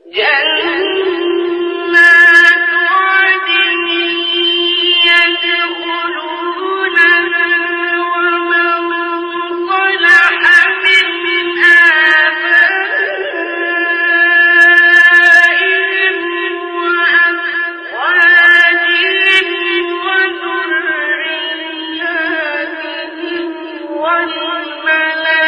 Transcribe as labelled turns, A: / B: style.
A: جنات عدن يدخلونها ومن صلح من آبائهم وأزواجهم وذرياتهم والملائكة